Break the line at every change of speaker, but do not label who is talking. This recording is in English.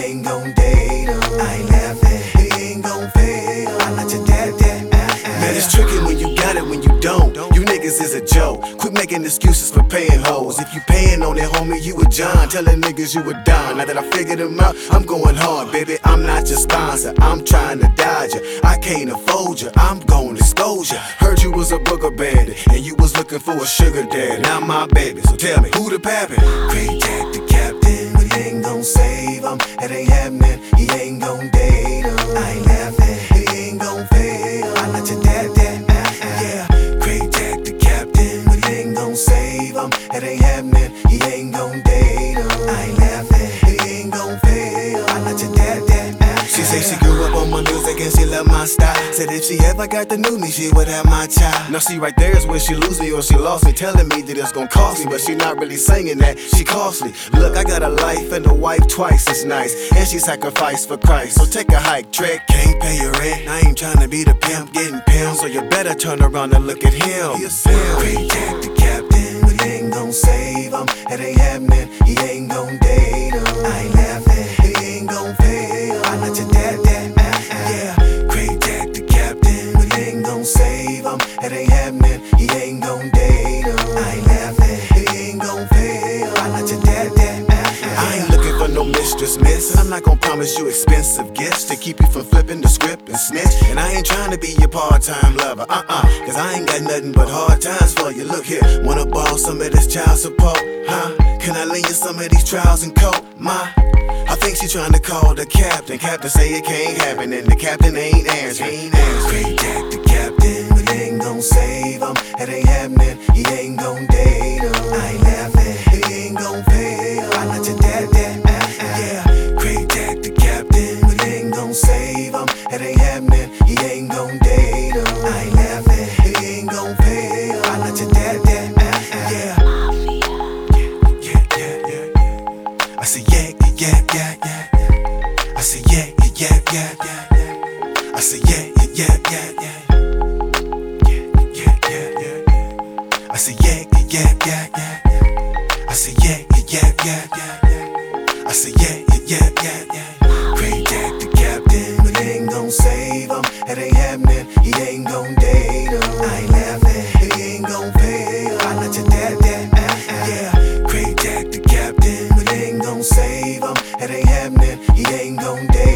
ain't gon' date him. I ain't laughing, he ain't gon' fade him. I let your dad. Man, it's tricky when you got it, when you don't. You niggas is a joke. Quit making excuses for paying hoes. If you paying on it, homie, you a John. Telling niggas you a Don. Now that I figured them out, I'm going hard, baby. I'm not your sponsor. I'm trying to dodge you. I can't afford you. I'm gon' expose you. Heard you was a booger bandit, and you was looking for a sugar daddy. Now my baby, so tell me, who the pappy? Great Jack the captain, but he ain't gon' save him. It ain't happening, he ain't gon' date him. I ain't laughing, he ain't gon' fade him. I let your dad. Yeah, Great Jack the captain, but he ain't gon' save him. It ain't happening, he ain't gon' date him. I ain't laughing, he ain't gon' fade him. I let your dad. She say she grew up on my music and she love my style. Said if she ever got the new me, she would have my child. Now see right there is where she lose me or she lost me, telling me that it's gon' cost me, but she not really singing that, she costly. Look, I got a life and a wife twice as nice, and she sacrificed for Christ. So take a hike, trick, can't pay your rent. I ain't tryna be the pimp, getting pimped, so you better turn around and look at him. He a simp. Great Jack the captain, but he ain't gon' save him. It ain't happening, he ain't gon' date him. I ain't laughing, he ain't gon' pay him. I let your dad. Yeah, Great Jack the captain, but he ain't gon' save him. It ain't happening, he ain't gon' date him. I ain't laughing, he ain't gon' pay him. I let your dad. I ain't looking for no mistress, miss. I'm not gon' promise you expensive gifts to keep you from flipping the script and snitch. And I ain't trying to be your part-time lover, cause I ain't got nothing but hard times for you. Look here, wanna borrow some of this child support, huh? Can I lend you some of these trials and coat, ma? I think she tryna call the captain. Captain say it can't happen, and the captain ain't answering. Great Jack the captain, but he ain't gon' save him. It ain't happening, he ain't gon' date him. I ain't laughing, he ain't gon' pay him. I let your dad. Yeah, Great Jack the captain, but he ain't gon' save him. It ain't happening, he ain't gon' date him. I ain't laughing, he ain't gon' pay him. I let your dad. Yeah. I say yeah. I say yeah. I say yeah. I say yeah. I say yeah. I say yeah. Great Jack the captain, but he ain't gon' save him. It ain't happening, he ain't gon' date him. I ain't laughing, he ain't gon' pay him. I let your dad. Yeah, Great Jack the captain, but he ain't gon' save him. It ain't happening, he ain't gon' date him.